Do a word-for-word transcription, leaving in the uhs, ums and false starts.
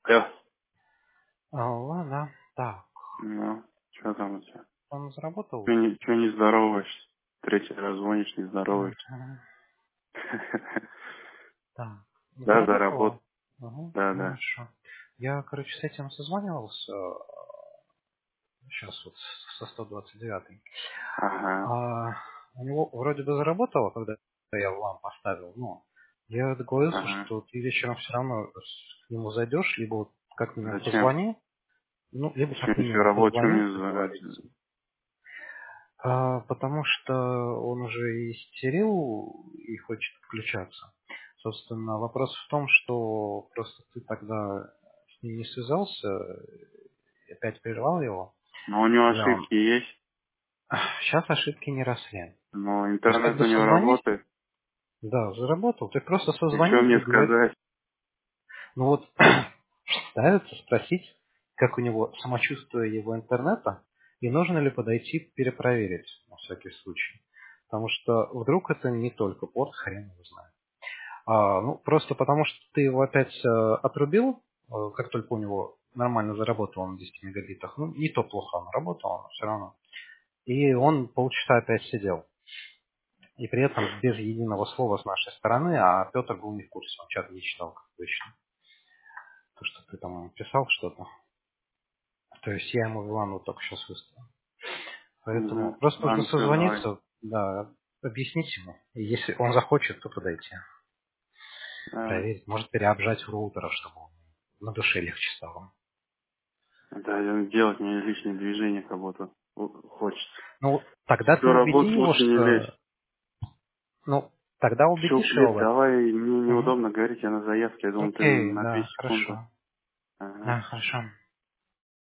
Да. Алло, да. Так, Ну, что там у тебя? он заработал Че уже? не, чё не здороваешься? Третий раз звонишь, не здороваешься. Мгм. Так, Да, заработало? заработал. Угу, Да, да. хорошо. Я, короче, с этим созванивался, сейчас вот со сто двадцать девятым. Ага, А у него вроде бы заработало, когда я вам поставил, но я договорился, ага. что ты вечером все равно с- к нему зайдешь, либо вот как минимум Зачем? позвони, ну, либо как Еще, еще минимум рабочую позвони, мне договориться. А, потому что он уже и истерил и хочет включаться. Собственно, вопрос в том, что просто ты тогда с ним не связался, и опять прервал его, Но у него когда он... ошибки есть, Сейчас ошибки не росли. но То есть как интернет бы у него созвонись, работает. да, заработал, ты просто И что созвонись, мне договорись. сказать? Ну вот, ставится спросить, как у него самочувствие его интернета, и нужно ли подойти перепроверить, на всякий случай. Потому что вдруг это не только порт, хрен его знает. А, ну, просто потому что ты его опять э, отрубил, э, как только у него нормально заработал он в десяти мегабитах. Ну, не то плохо он работал, но все равно. И он полчаса опять сидел. И при этом без единого слова с нашей стороны, а Петр был не в курсе, он чат не читал, как обычно. То, что ты там писал что-то. То есть я ему Вилану только сейчас выставил. Поэтому Угу. просто нужно Ладно, все, давай. созвониться, да, объяснить ему. И если он захочет, то подойти. Давай. Проверить. Может переобжать роутера, чтобы он на душе легче стало. Да, делать мне лишние движения как будто хо- хочется. Ну, тогда ты Всю убеди работу его, лучше не лезь. что... Ну, тогда Все, убедишь его блядь, в этом. давай, мне Мгм. неудобно говорить, я на заявке, я думал, ты Окей, на две да, секунды. хорошо. Ага. Да, хорошо.